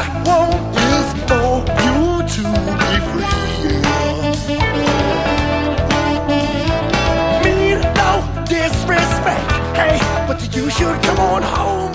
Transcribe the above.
want is for you to be free. Yeah. Mean no disrespect, hey, but you should come on home.